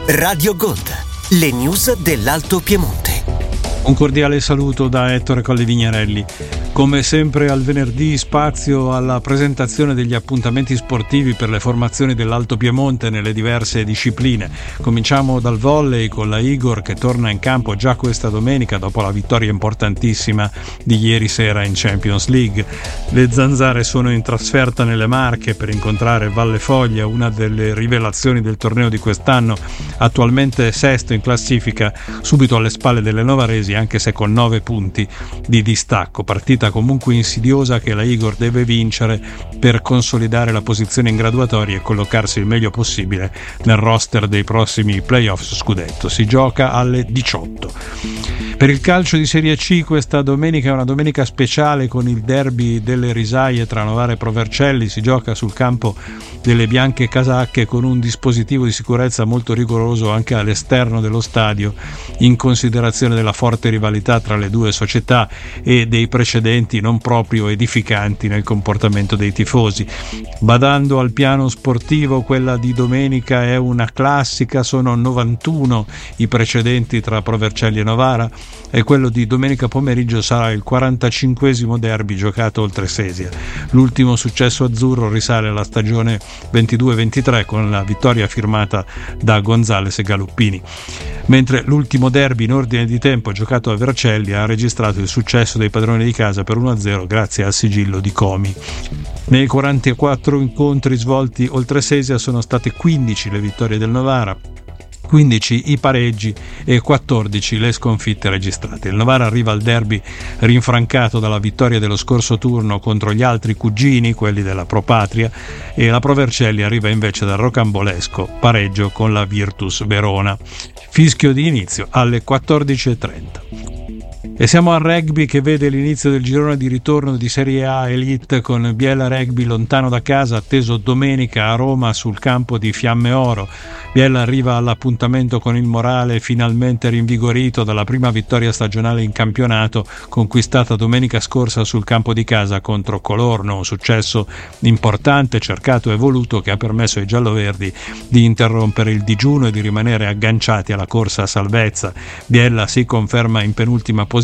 Radio Gold, le news dell'Alto Piemonte. Un cordiale saluto da Ettore Colli-Vignarelli. Come sempre al venerdì spazio alla presentazione degli appuntamenti sportivi per le formazioni dell'Alto Piemonte nelle diverse discipline. Cominciamo dal volley con la Igor che torna in campo già questa domenica dopo la vittoria importantissima di ieri sera in Champions League. Le Zanzare sono in trasferta nelle Marche per incontrare Valle Foglia, una delle rivelazioni del torneo di quest'anno, attualmente sesto in classifica, subito alle spalle delle novaresi, anche se con 9 punti di distacco. Partita comunque insidiosa che la Igor deve vincere per consolidare la posizione in graduatoria e collocarsi il meglio possibile nel roster dei prossimi playoff scudetto. Si gioca alle 18. Per il calcio di Serie C questa domenica è una domenica speciale con il derby delle risaie tra Novara e Provercelli. Si gioca sul campo delle bianche casacche con un dispositivo di sicurezza molto rigoroso anche all'esterno dello stadio, in considerazione della forte rivalità tra le due società e dei precedenti non proprio edificanti nel comportamento dei tifosi. Badando al piano sportivo, quella di domenica è una classica, sono 91 i precedenti tra Provercelli e Novara, e quello di domenica pomeriggio sarà il 45esimo derby giocato oltre Sesia. L'ultimo successo azzurro risale alla stagione 22-23 con la vittoria firmata da Gonzales e Galuppini, mentre l'ultimo derby in ordine di tempo giocato a Vercelli ha registrato il successo dei padroni di casa per 1-0 grazie al sigillo di Comi. Nei 44 incontri svolti oltre Sesia sono state 15 le vittorie del Novara, 15 i pareggi e 14 le sconfitte registrate. Il Novara arriva al derby rinfrancato dalla vittoria dello scorso turno contro gli altri cugini, quelli della Pro Patria, e la Provercelli arriva invece dal rocambolesco pareggio con la Virtus Verona. Fischio di inizio alle 14:30. E siamo al rugby che vede l'inizio del girone di ritorno di Serie A Elite con Biella Rugby lontano da casa, atteso domenica a Roma sul campo di Fiamme Oro. Biella arriva all'appuntamento con il morale finalmente rinvigorito dalla prima vittoria stagionale in campionato conquistata domenica scorsa sul campo di casa contro Colorno, un successo importante, cercato e voluto che ha permesso ai gialloverdi di interrompere il digiuno e di rimanere agganciati alla corsa a salvezza. Biella si conferma in penultima posizione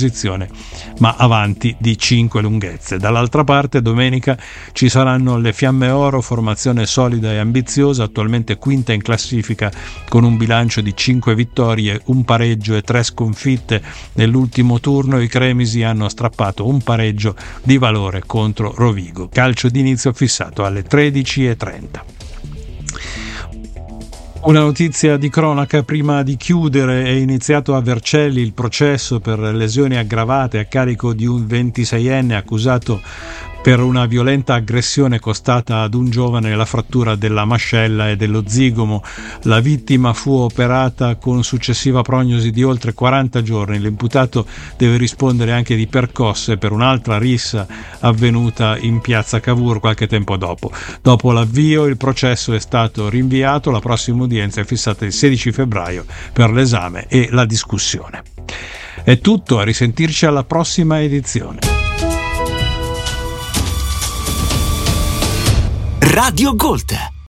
ma avanti di 5 lunghezze. Dall'altra parte domenica ci saranno le Fiamme Oro, formazione solida e ambiziosa, attualmente quinta in classifica con un bilancio di 5 vittorie, un pareggio e 3 sconfitte. Nell'ultimo turno i cremisi hanno strappato un pareggio di valore contro Rovigo. Calcio d'inizio fissato alle 13:30. Una notizia di cronaca prima di chiudere: è iniziato a Vercelli il processo per lesioni aggravate a carico di un 26enne accusato per una violenta aggressione costata ad un giovane la frattura della mascella e dello zigomo. La vittima fu operata con successiva prognosi di oltre 40 giorni. L'imputato deve rispondere anche di percosse per un'altra rissa avvenuta in piazza Cavour qualche tempo dopo. Dopo l'avvio il processo è stato rinviato, la prossima udienza è fissata il 16 febbraio per l'esame e la discussione. È tutto, a risentirci alla prossima edizione. Radio Gold,